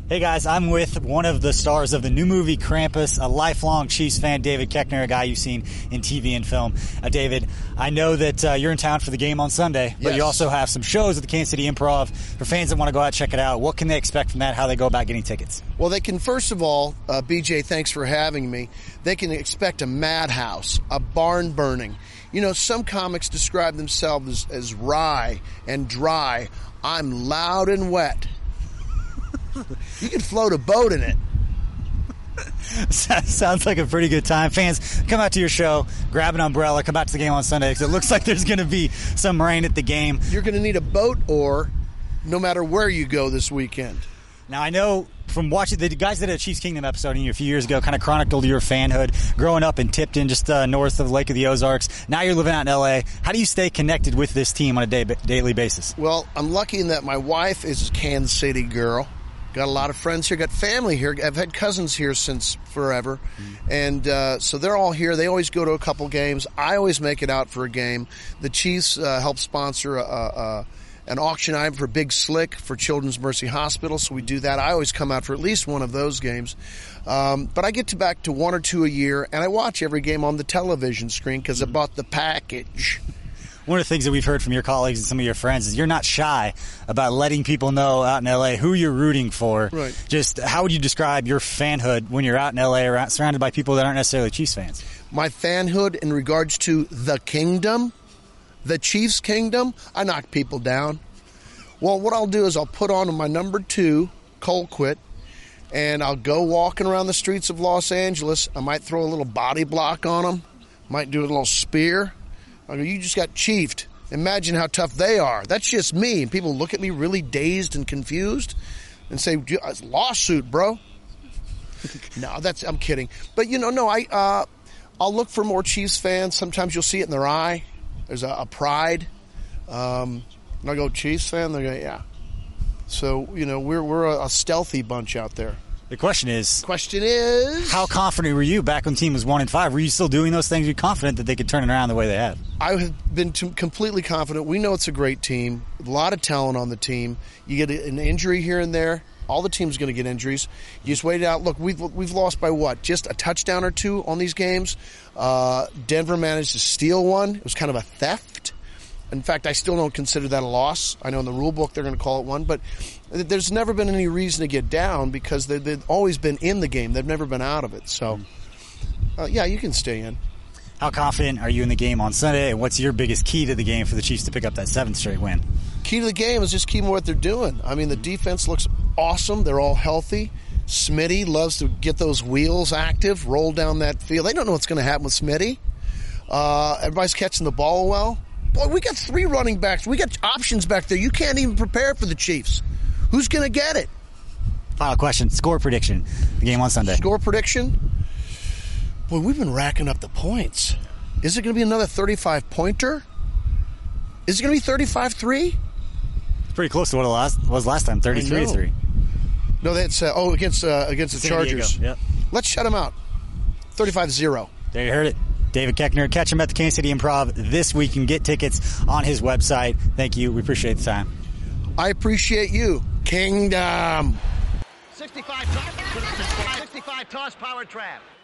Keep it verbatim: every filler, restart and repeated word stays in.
Hey guys, I'm with one of the stars of the new movie Krampus, a lifelong Chiefs fan, David Koechner, a guy you've seen in T V and film. Uh, David, I know that uh, you're in town for the game on Sunday, but yes. you also have some shows at the Kansas City Improv. For fans that want to go out and check it out, what can they expect from that? How they go about getting tickets? Well, they can, first of all, uh, B J, thanks for having me. They can expect a madhouse, a barn burning. You know, some comics describe themselves as, as wry and dry. I'm loud and wet. You can float a boat in it. Sounds like a pretty good time. Fans, come out to your show, grab an umbrella, come out to the game on Sunday, because it looks like there's going to be some rain at the game. You're going to need a boat oar no matter where you go this weekend. Now, I know from watching the guys that did a Chiefs Kingdom episode a few years ago, kind of chronicled your fanhood, growing up in Tipton, just uh, north of the Lake of the Ozarks. Now you're living out in L A. How do you stay connected with this team on a day, daily basis? Well, I'm lucky in that my wife is a Kansas City girl. Got a lot of friends here, got family here. I've had cousins here since forever. Mm-hmm. And uh, so they're all here. They always go to a couple games. I always make it out for a game. The Chiefs uh, help sponsor a, a, an auction item for Big Slick for Children's Mercy Hospital, so we do that. I always come out for at least one of those games. Um, but I get to back to one or two a year, and I watch every game on the television screen because I bought the package. One of the things that we've heard from your colleagues and some of your friends is you're not shy about letting people know out in L A who you're rooting for. Right. Just how would you describe your fanhood when you're out in L A around, surrounded by people that aren't necessarily Chiefs fans? My fanhood in regards to the kingdom, the Chiefs kingdom, I knock people down. Well, what I'll do is I'll put on my number two, Colquitt, and I'll go walking around the streets of Los Angeles. I might throw a little body block on them, might do a little spear. I go, you just got chiefed. Imagine how tough they are. That's just me. And people look at me really dazed and confused and say, lawsuit, bro. No, that's, I'm kidding. But, you know, no, I, uh, I'll look for more Chiefs fans. Sometimes you'll see it in their eye. There's a, a pride. Um, and I go, Chiefs fan? They go, yeah. So, you know, we're, we're a, a stealthy bunch out there. The question is, question is, how confident were you back when the team was one and five? Were you still doing those things? Were you confident that they could turn it around the way they have? I have been t- completely confident. We know it's a great team, a lot of talent on the team. You get an injury here and there. All the teams are going to get injuries. You just wait it out. Look, we've we've lost by what? Just a touchdown or two on these games. Uh, Denver managed to steal one. It was kind of a theft. In fact, I still don't consider that a loss. I know in the rule book they're going to call it one, but there's never been any reason to get down because they, they've always been in the game. They've never been out of it. So, uh, yeah, you can stay in. How confident are you in the game on Sunday, and what's your biggest key to the game for the Chiefs to pick up that seventh straight win? Key to the game is just keeping what they're doing. I mean, the defense looks awesome. They're all healthy. Smitty loves to get those wheels active, roll down that field. They don't know what's going to happen with Smitty. Uh, everybody's catching the ball well. Boy, we got three running backs. We got options back there. You can't even prepare for the Chiefs. Who's going to get it? Final question. Score prediction. The game on Sunday. Score prediction? Boy, we've been racking up the points. Is it going to be another thirty-five pointer? Is it going to be thirty-five three? It's pretty close to what it last, was last time, thirty-three to three. No, that's, uh, oh, against, uh, against the San Chargers. Yep. Let's shut them out. thirty-five zero. There you heard it. David Koechner. Catch him at the Kansas City Improv this week and get tickets on his website. Thank you. We appreciate the time. I appreciate you. Kingdom. sixty-five toss, sixty-five toss power trap.